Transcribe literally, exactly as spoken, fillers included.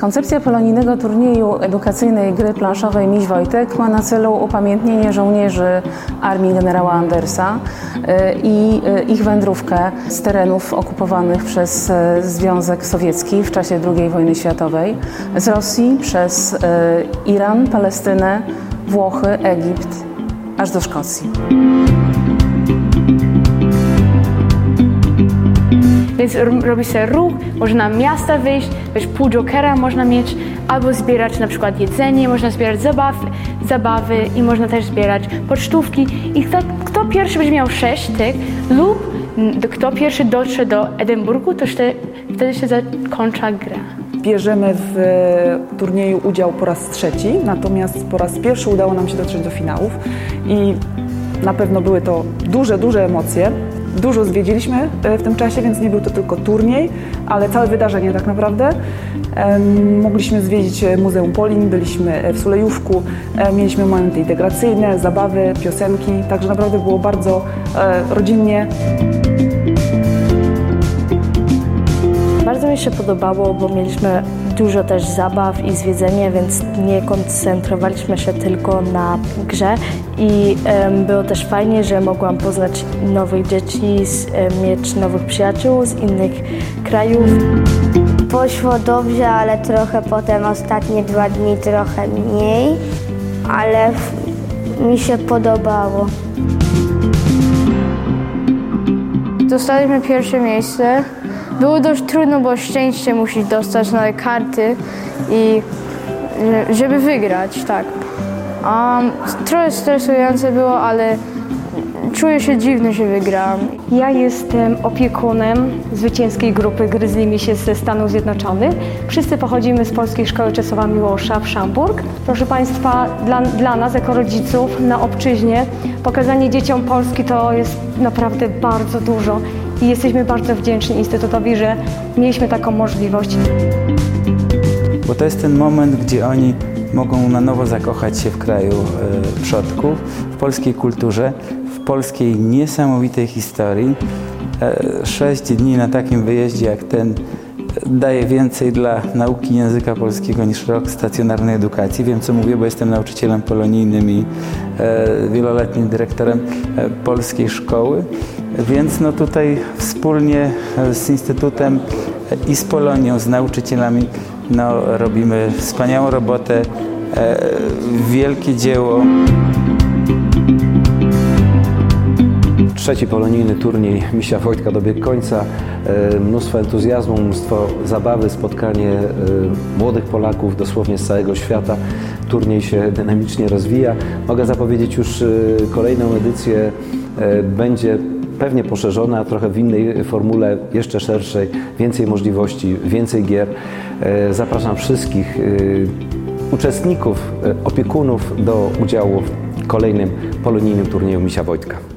Koncepcja polonijnego turnieju edukacyjnej gry planszowej Miś Wojtek ma na celu upamiętnienie żołnierzy armii generała Andersa i ich wędrówkę z terenów okupowanych przez Związek Sowiecki w czasie drugiej wojny światowej, z Rosji przez Iran, Palestynę, Włochy, Egipt, aż do Szkocji. Więc robi się ruch, można na miasta wyjść, wiesz, pół jokera można mieć, albo zbierać na przykład jedzenie, można zbierać zabawy, zabawy i można też zbierać pocztówki. I kto, kto pierwszy będzie miał sześć tych, lub kto pierwszy dotrze do Edynburgu, to wtedy się zakończa gra. Bierzemy w turnieju udział po raz trzeci, natomiast po raz pierwszy udało nam się dotrzeć do finałów i na pewno były to duże, duże emocje. Dużo zwiedziliśmy w tym czasie, więc nie był to tylko turniej, ale całe wydarzenie tak naprawdę. Mogliśmy zwiedzić Muzeum Polin, byliśmy w Sulejówku, mieliśmy momenty integracyjne, zabawy, piosenki, także naprawdę było bardzo rodzinnie. Bardzo mi się podobało, bo mieliśmy dużo też zabaw i zwiedzenia, więc nie koncentrowaliśmy się tylko na grze i um, było też fajnie, że mogłam poznać nowych dzieci, z, um, mieć nowych przyjaciół z innych krajów. Poszło dobrze, ale trochę potem ostatnie dwa dni trochę mniej, ale mi się podobało. Dostaliśmy pierwsze miejsce. Było dość trudno, bo szczęście musisz dostać na karty i żeby wygrać, tak. Um, trochę stresujące było, ale czuję się dziwnie, że wygrałam. Ja jestem opiekunem zwycięskiej grupy Gryzli Misie ze Stanów Zjednoczonych. Wszyscy pochodzimy z Polskiej Szkoły Czesława Miłosza w Szamburg. Proszę Państwa, dla, dla nas jako rodziców na obczyźnie pokazanie dzieciom Polski to jest naprawdę bardzo dużo. I jesteśmy bardzo wdzięczni Instytutowi, że mieliśmy taką możliwość. Bo to jest ten moment, gdzie oni mogą na nowo zakochać się w kraju e, przodków, w polskiej kulturze, w polskiej niesamowitej historii. E, sześć dni na takim wyjeździe jak ten daje więcej dla nauki języka polskiego niż rok stacjonarnej edukacji. Wiem, co mówię, bo jestem nauczycielem polonijnym i e, wieloletnim dyrektorem e, polskiej szkoły. Więc no tutaj wspólnie z Instytutem i z Polonią, z nauczycielami no, robimy wspaniałą robotę, e, wielkie dzieło. Trzeci polonijny turniej Misia Wojtka dobiegł końca. E, mnóstwo entuzjazmu, mnóstwo zabawy, spotkanie e, młodych Polaków dosłownie z całego świata. Turniej się dynamicznie rozwija. Mogę zapowiedzieć już e, kolejną edycję. E, będzie pewnie poszerzona, trochę w innej formule, jeszcze szerszej, więcej możliwości, więcej gier. Zapraszam wszystkich uczestników, opiekunów do udziału w kolejnym polonijnym turnieju Misia Wojtka.